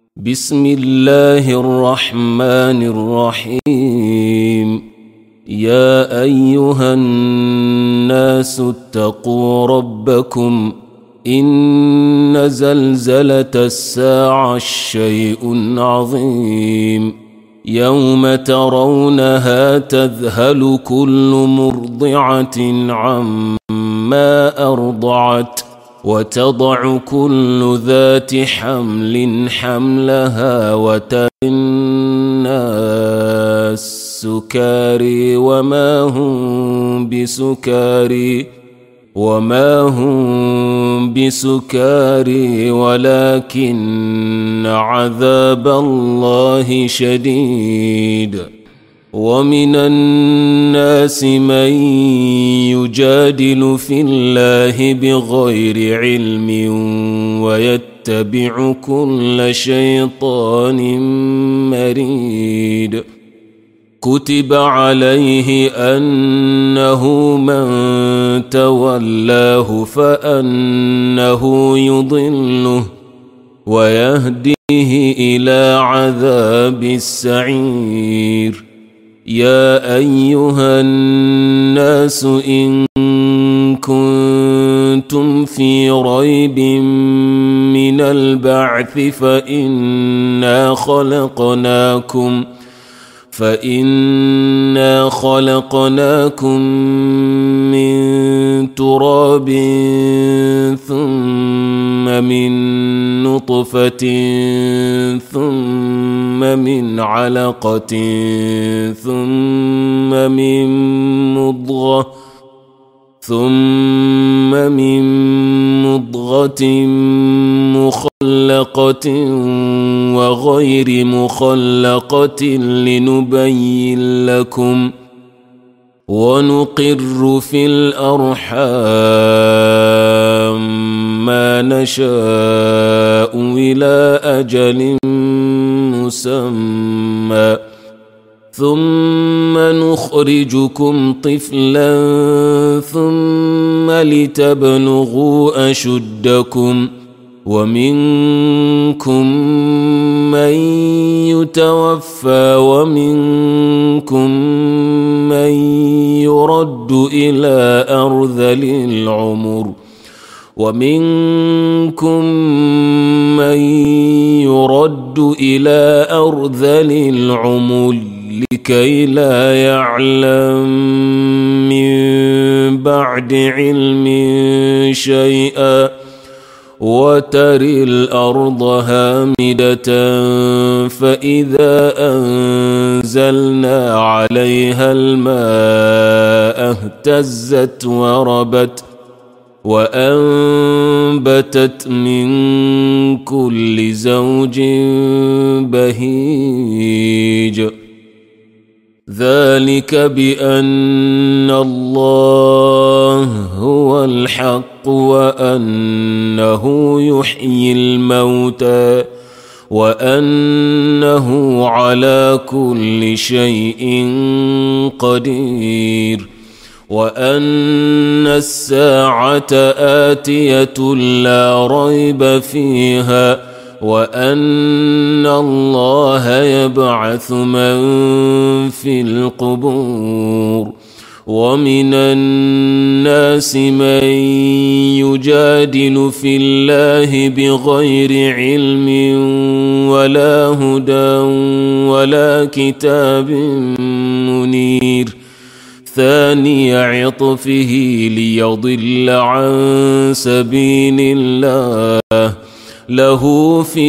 بسم الله الرحمن الرحيم. يا أيها الناس اتقوا ربكم إن زلزلة الساعة شيء عظيم يوم ترونها تذهل كل مرضعة عما أرضعت وتضع كل ذات حمل حملها وترى الناس سكاري وما هم بسكاري ولكن عذاب الله شديد. ومن الناس من يجادل في الله بغير علم ويتبع كل شيطان مريد. كتب عليه أنه من تولاه فأنه يضله ويهديه إلى عذاب السعير. يا أيها الناس إن كنتم في ريب من البعث فإنا خلقناكم من تراب ثم من نطفة ثم من علقة ثم من مضغة مخلقة وغير مخلقة لنبين لكم ونقر في الأرحام ما نشاء إلى أجل مسمى ثم نخرجكم طفلا ثم لتبلغوا أشدكم ومنكم من يتوفى ومنكم من يرد إلى أرذل العمر لكي لا يعلم من بعد علم شيئا وترى الأرض هامدة فإذا أنزلنا عليها الماء اهتزت وربت وأنبتت من كل زوج بهيج. ذلك بأن الله هو الحق وأنه يحيي الموتى وأنه على كل شيء قدير وأن الساعة آتية لا ريب فيها وأن الله يبعث من في القبور. ومن الناس من يجادل في الله بغير علم ولا هدى ولا كتاب منير. ثاني عطفه ليضل عن سبيل الله له في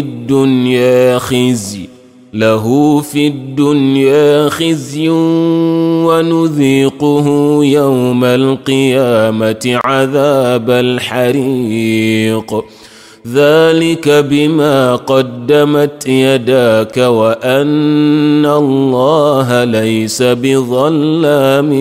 الدنيا خزي ونذيقه يوم القيامة عذاب الحريق. ذلك بما قدمت يداك وأن الله ليس بظلام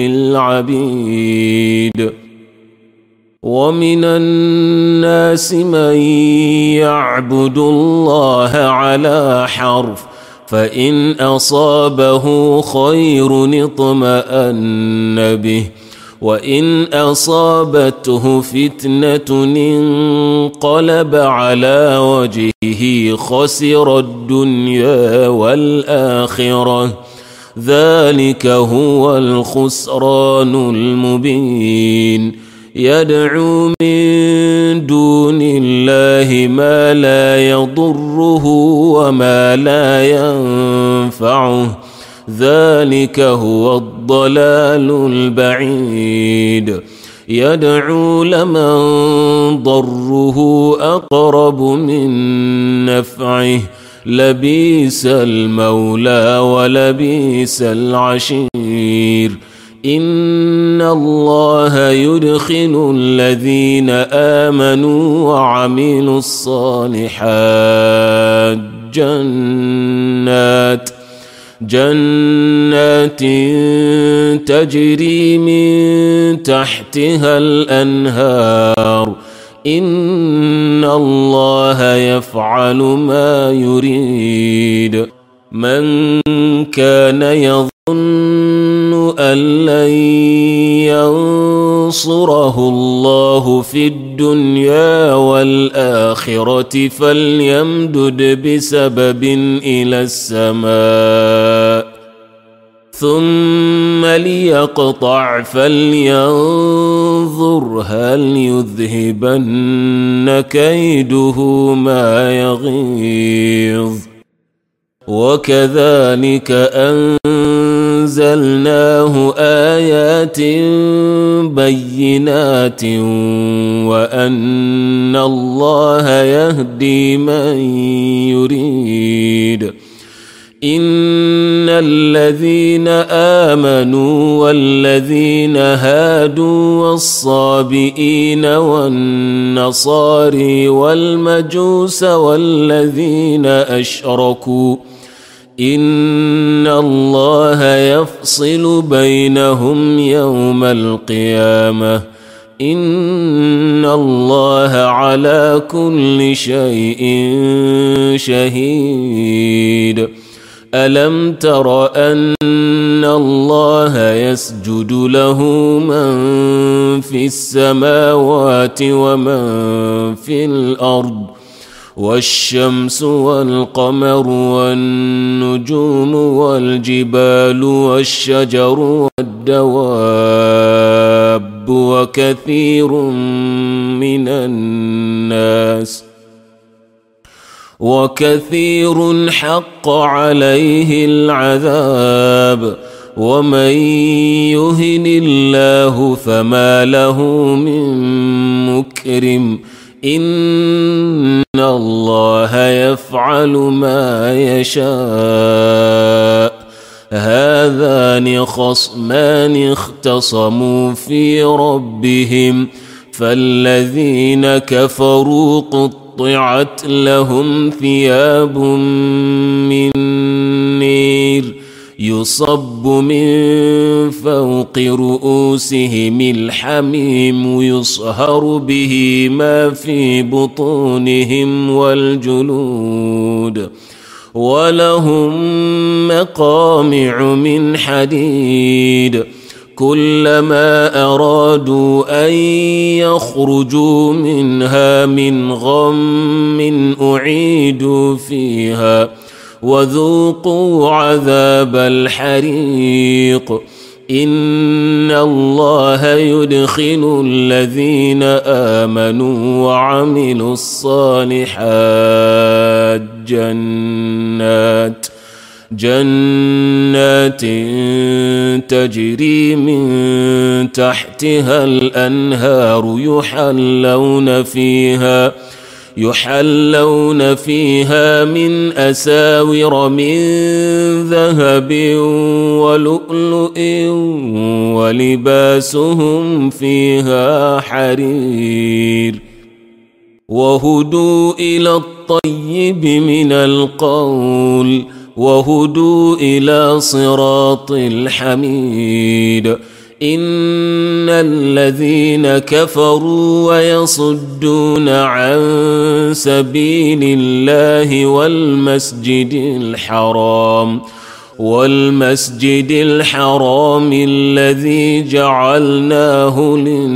للعبيد. ومن الناس من يعبد الله على حرف فإن أصابه خير اطمأن به وإن أصابته فتنة انقلب على وجهه خسر الدنيا والآخرة ذلك هو الخسران المبين يدعو من دون الله ما لا يضره وما لا ينفعه ذلك هو الضلال البعيد يدعو لمن ضره أقرب من نفعه لبئس المولى ولبئس العشير إن الله يدخل الذين آمنوا وعملوا الصالحات جنات تجري من تحتها الأنهار إن الله يفعل ما يريد من كان يظن أن لن ينصره الله في الدنيا والآخرة فليمدد بسبب إلى السماء ثم ليقطع فلينظر هل يذهبن كيده ما يغيظ وكذلك أنزلناه آيات بينات وأن الله يهدي من يريد إن الذين آمنوا والذين هادوا والصابئين والنصاري والمجوس والذين أشركوا إن الله يفصل بينهم يوم القيامة إن الله على كل شيء شهيد ألم تر أن الله يسجد له من في السماوات ومن في الأرض والشمس والقمر والنجوم والجبال والشجر والدواب وكثير حق عليه العذاب ومن يهن الله فما له من مكرم إن الله يفعل ما يشاء هذان خصمان اختصموا في ربهم فالذين كفروا قطعت لهم ثياب من نير يصب من فوق رؤوسهم الحميم يصهر به ما في بطونهم والجلود ولهم مقامع من حديد كلما أرادوا أن يخرجوا منها من غم أعيدوا فيها وذوقوا عذاب الحريق إن الله يدخل الذين آمنوا وعملوا الصالحات جنات تجري من تحتها الأنهار يحلون فيها من أساور من ذهب ولؤلؤ ولباسهم فيها حرير وهدوا إلى الطيب من القول وهدوا إلى صراط الحميد إن الذين كفروا ويصدون عن سبيل الله والمسجد الحرام والمسجد الحرام الذي جعلناه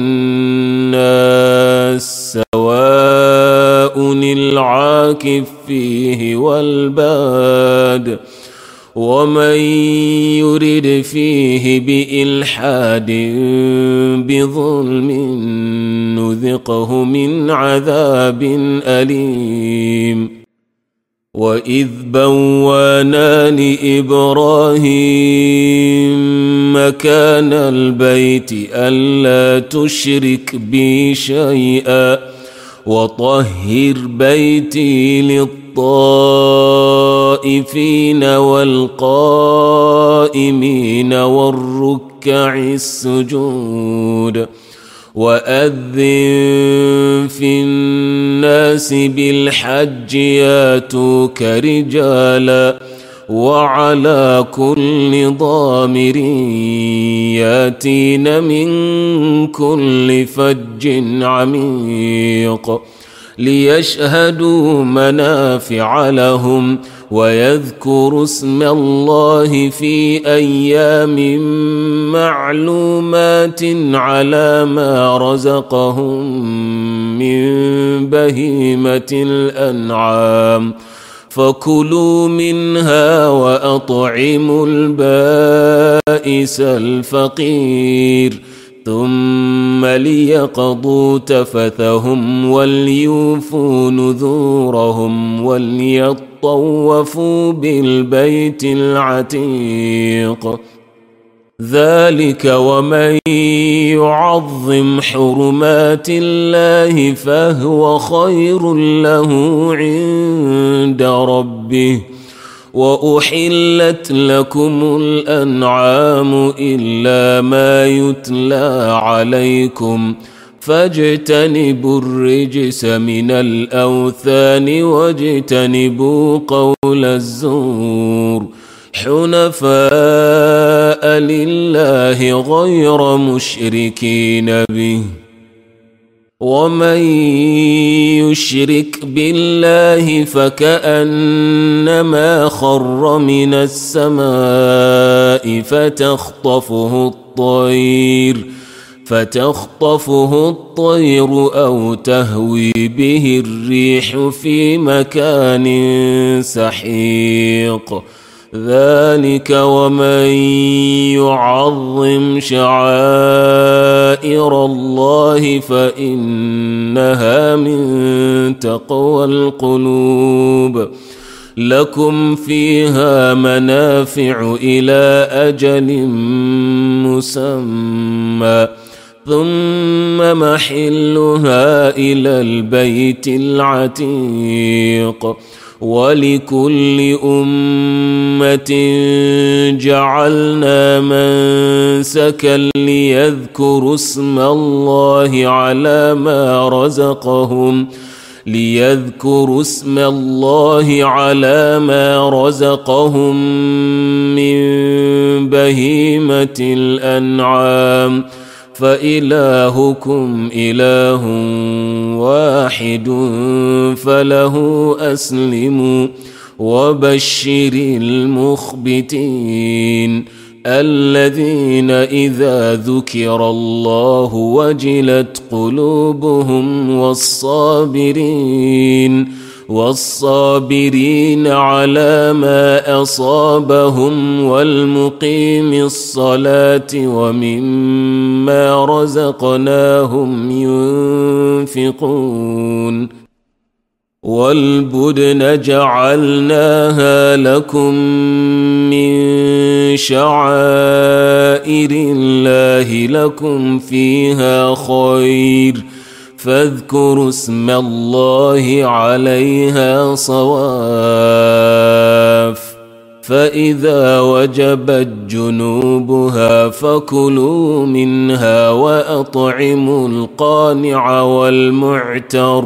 للناس سواء العاكف فيه والباد ومن يرد فيه بإلحاد بظلم نذقه من عذاب أليم وإذ بوانا لإبراهيم مكان البيت ألا تشرك بي شيئا وطهر بيتي للطائفين والقائمين والركع السجود وأذن في الناس بالحج ياتوك رجالا وعلى كل ضامر ياتين من كل فج عميق ليشهدوا منافع لهم ويذكروا اسم الله في أيام معلومات على ما رزقهم من بهيمة الأنعام فكلوا منها وأطعموا البائس الفقير ثم ليقضوا تفثهم وليوفوا نذورهم وليطوفوا بالبيت العتيق ذلك ومن يعظم حرمات الله فهو خير له عند ربه وأحلت لكم الأنعام إلا ما يتلى عليكم فاجتنبوا الرجس من الأوثان واجتنبوا قول الزور حنفاء لله غير مشركين به ومن يشرك بالله فكأنما خر من السماء فتخطفه الطير أو تهوي به الريح في مكان سحيق ذلك ومن يعظم شعائر الله فإنها من تقوى القلوب لكم فيها منافع إلى أجل مسمى ثم محلها إلى البيت العتيق ولكل أمة جعلنا منسكا ليذكروا اسم الله على ما رزقهم من بهيمة الأنعام فإلهكم إله واحد فله أسلموا وبشر المخبتين الذين إذا ذكر الله وجلت قلوبهم والصابرين على ما أصابهم والمقيم الصلاة ومما رزقناهم ينفقون والبدن جعلناها لكم من شعائر الله لكم فيها خير فاذكروا اسم الله عليها صواف فإذا وجبت جنوبها فكلوا منها وأطعموا القانع والمعتر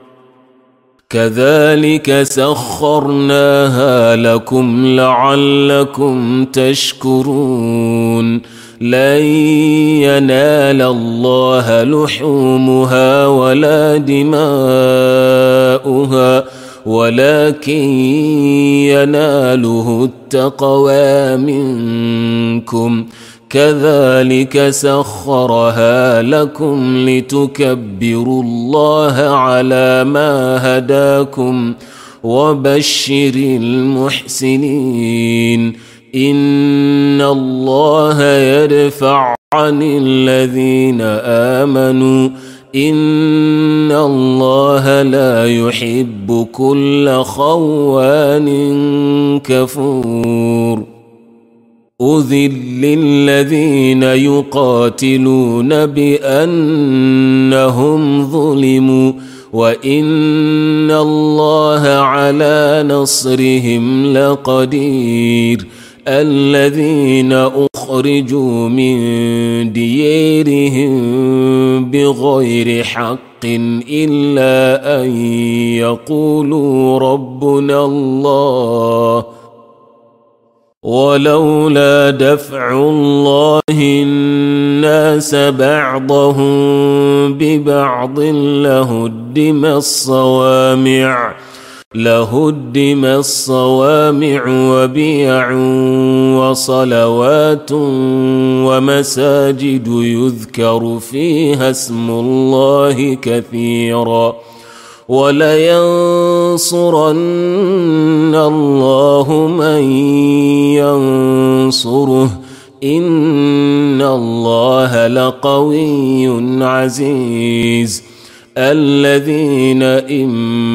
كذلك سخرناها لكم لعلكم تشكرون لن ينال الله لحومها ولا دماؤها ولكن يناله التقوى منكم. كذلك سخرها لكم لتكبروا الله على ما هداكم وبشر المحسنين. إن الله يرفع عن الذين آمنوا إن الله لا يحب كل خوان كفور. أذل للذين يقاتلون بأنهم ظلموا وإن الله على نصرهم لقدير. الذين أخرجوا من ديارهم بغير حق إلا أن يقولوا ربنا الله ولولا دفع الله الناس بعضهم ببعض لهدم الصوامع وبيع وصلوات ومساجد يذكر فيها اسم الله كثيرا ولينصرن الله من ينصره إن الله لقوي عزيز. الذين إن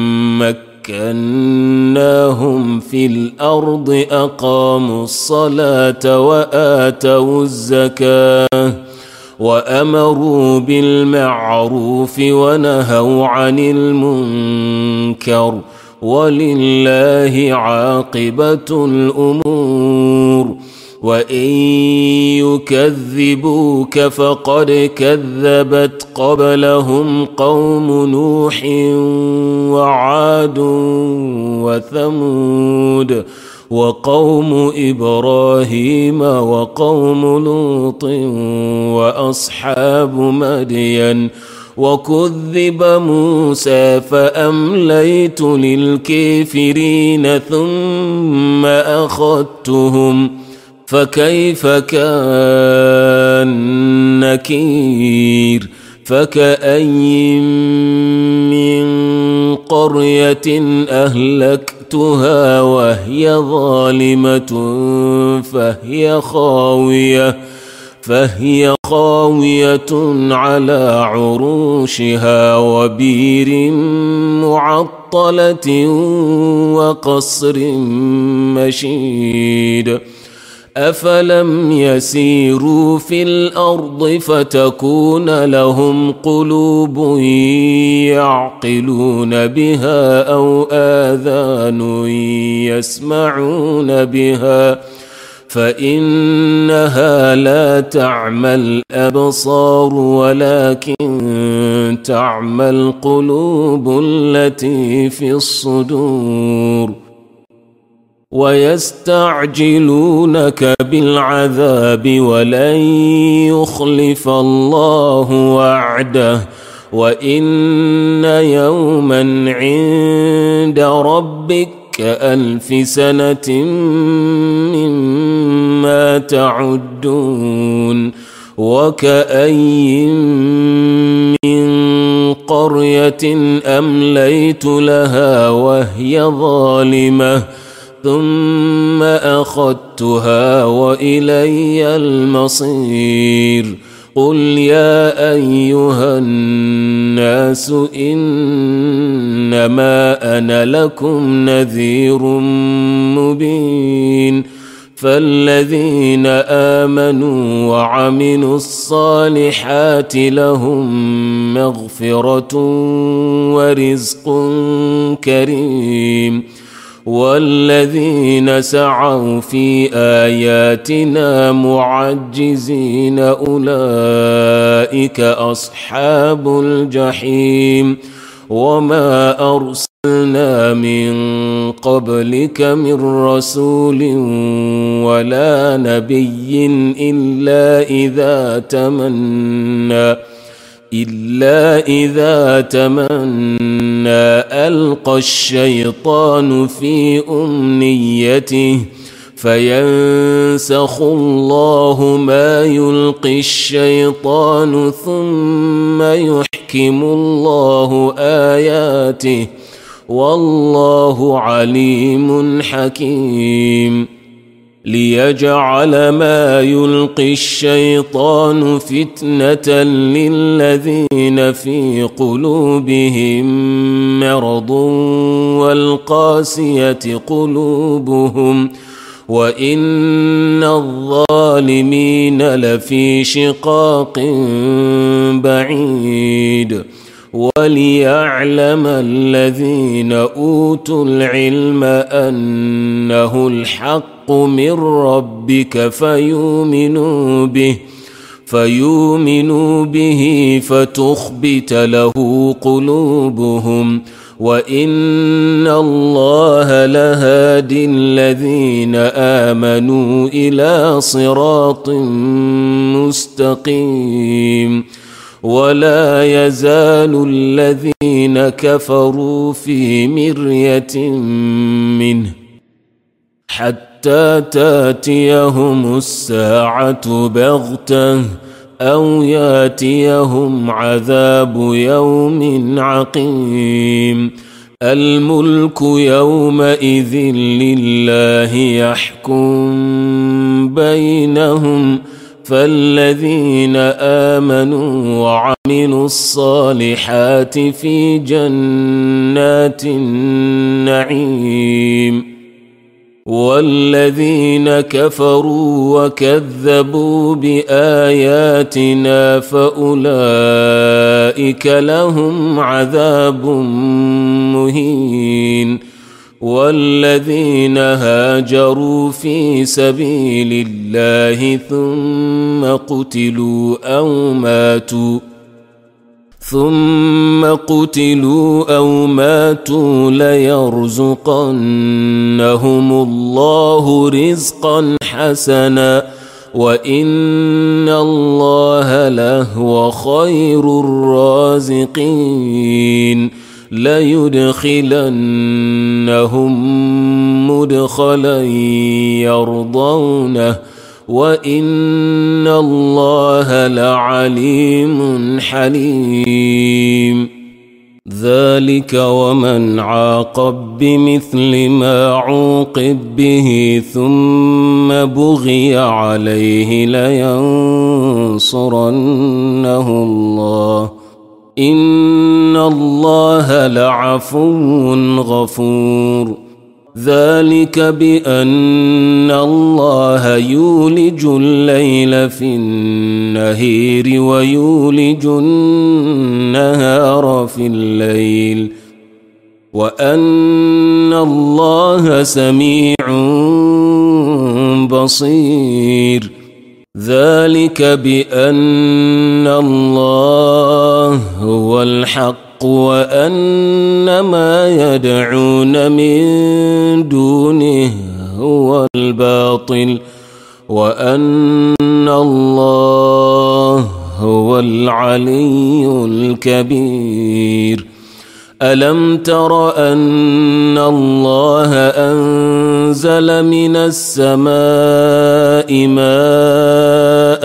مكناهم في الأرض أقاموا الصلاة وآتوا الزكاة وأمروا بالمعروف ونهوا عن المنكر ولله عاقبة الأمور. وإن يكذبوك فقد كذبت قبلهم قوم نوح وعاد وثمود وقوم إبراهيم وقوم لوط وأصحاب مدين وكذب موسى فأمليت للكافرين ثم أخذتهم فكيف كان نكير. فكأي من قرية أهلكتها وهي ظالمة فهي خاوية على عروشها وبير معطلة وقصر مشيد. أفلم يسيروا في الأرض فتكون لهم قلوب يعقلون بها أو آذان يسمعون بها فإنها لا تعمى الأبصار ولكن تعمى القلوب التي في الصدور. ويستعجلونك بالعذاب ولن يخلف الله وعده وإن يوما عند ربك كألف سنة مما تعدون. وكأي من قرية أمليت لها وهي ظالمة ثم أخذتها وإلي المصير. قل يا أيها الناس إنما أنا لكم نذير مبين. فالذين آمنوا وعملوا الصالحات لهم مغفرة ورزق كريم. والذين سعوا في آياتنا معجزين أولئك أصحاب الجحيم. وما أرسلنا من قبلك من رسول ولا نبي إلا إلا إذا تمنى ألقى الشيطان في أمنيته فينسخ الله ما يلقي الشيطان ثم يحكم الله آياته والله عليم حكيم ليجعل ما يلقي الشيطان فتنة للذين في قلوبهم مرض والقاسية قلوبهم وإن الظالمين لفي شقاق بعيد وليعلم الذين أوتوا العلم أنه الحق من ربك فيؤمنوا به فتخبت له قلوبهم وإن الله لهادي الذين آمنوا إلى صراط مستقيم ولا يزال الذين كفروا في مرية منه حتى تاتيهم الساعة بغتة أو ياتيهم عذاب يوم عقيم الملك يومئذ لله يحكم بينهم فالذين آمنوا وعملوا الصالحات في جنات النعيم والذين كفروا وكذبوا بآياتنا فأولئك لهم عذاب مهين والذين هاجروا في سبيل الله ثم قتلوا أو ماتوا ليرزقنهم الله رزقا حسنا وإن الله لهو خير الرازقين ليدخلنهم مدخلا يرضونه وإن الله لعليم حليم ذلك ومن عاقب بمثل ما عوقب به ثم بغي عليه لينصرنه الله إن الله لعفو غفور ذلك بأن الله يولج الليل في النهار ويولج النهار في الليل وأن الله سميع بصير ذلك بأن الله هو الحق وأن ما يدعون من دونه هو الباطل وأن الله هو العلي الكبير ألم تر أن الله أنزل من السماء ماء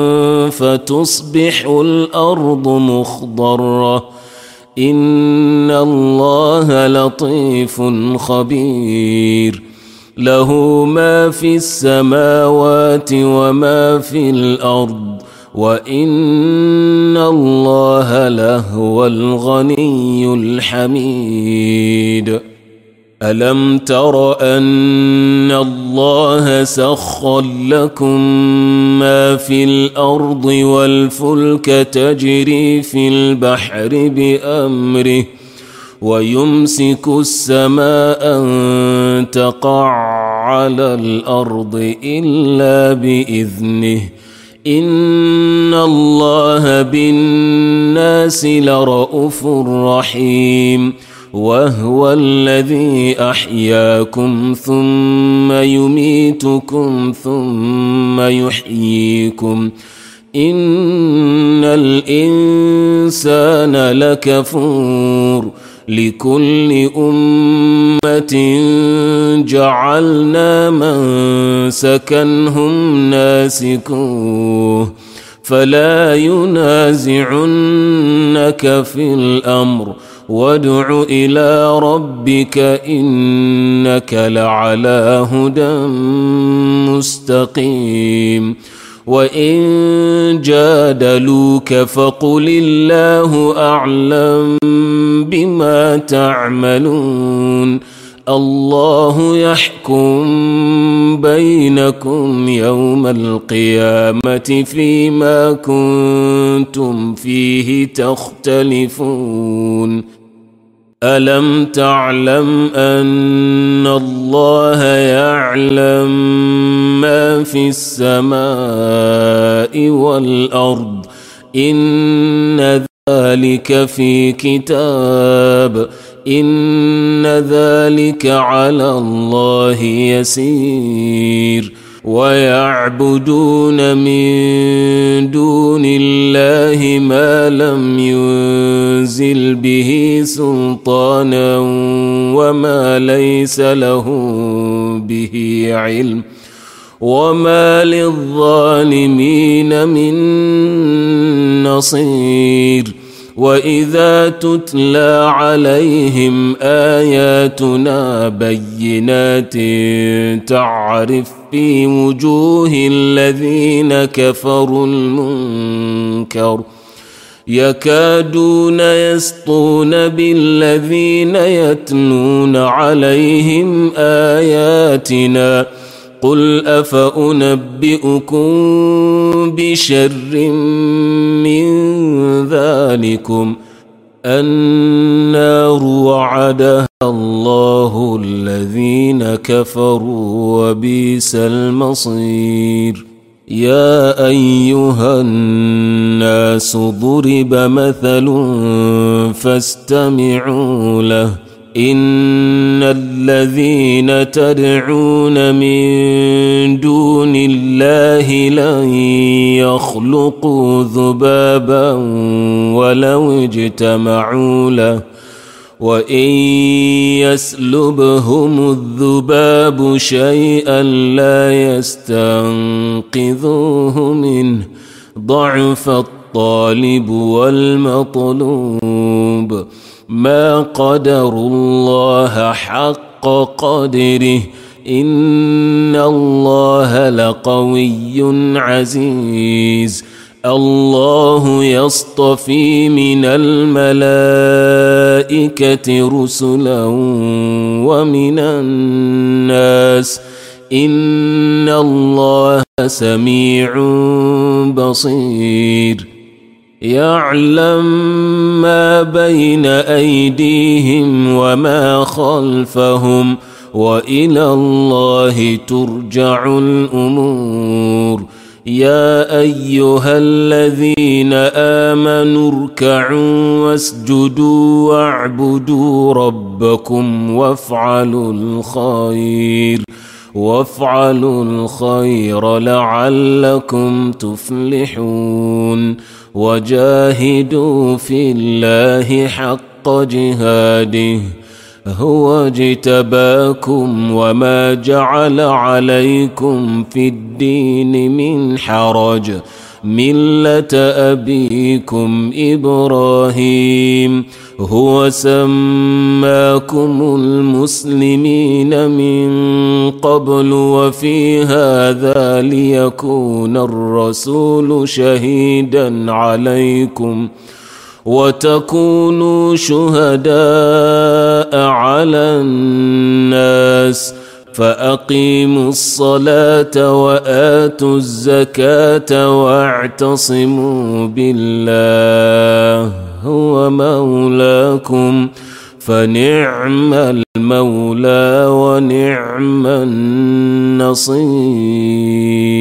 فتصبح الأرض مخضرة إن الله لطيف خبير له ما في السماوات وما في الأرض وإن الله لهو الغني الحميد ألم تر أن الله سخر لكم ما في الأرض والفلك تجري في البحر بأمره ويمسك السماء أن تقع على الأرض إلا بإذنه إن الله بالناس لرءوف رحيم وهو الذي أحياكم ثم يميتكم ثم يحييكم إن الإنسان لكفور لكل أمة جعلنا منسكا هم ناسكوه فلا ينازعنك في الأمر وادع إلى ربك إنك لعلى هدى مستقيم وإن جادلوك فقل الله أعلم بما تعملون الله يحكم بينكم يوم القيامة فيما كنتم فيه تختلفون ألم تعلم أن الله يعلم ما في السماء والأرض إن ذلك في كتاب إن ذلك على الله يسير ويعبدون من دون الله ما لم ينزل به سلطانا وما ليس له به علم وما للظالمين من نصير وإذا تتلى عليهم آياتنا بينات تعرف في وجوه الذين كفروا المنكر يكادون يسطون بالذين يتلون عليهم آياتنا قل أفأنبئكم بشر من ذلكم النار وعدها الله الذين كفروا وبئس المصير يا أيها الناس ضرب مثل فاستمعوا له إن الذين تدعون من دون الله لن يخلقوا ذبابا ولو اجتمعوا له وإن يسلبهم الذباب شيئا لا يستنقذوه منه ضعف الطالب والمطلوب ما قدروا الله حق قدره إن الله لقوي عزيز الله يصطفي من الملائكة رسلا ومن الناس إن الله سميع بصير يعلم ما بين أيديهم وما خلفهم وإلى الله ترجع الأمور يا أيها الذين آمنوا اركعوا واسجدوا واعبدوا ربكم وافعلوا الخير لعلكم تفلحون وجاهدوا في الله حق جهاده هو اجتباكم وما جعل عليكم في الدين من حرج ملة أبيكم إبراهيم هو سماكم المسلمين من قبل وفي هذا ليكون الرسول شهيدا عليكم وتكونوا شهداء على الناس فأقيموا الصلاة وآتوا الزكاة واعتصموا بالله هو مولاكم فنعم المولى ونعم النصير.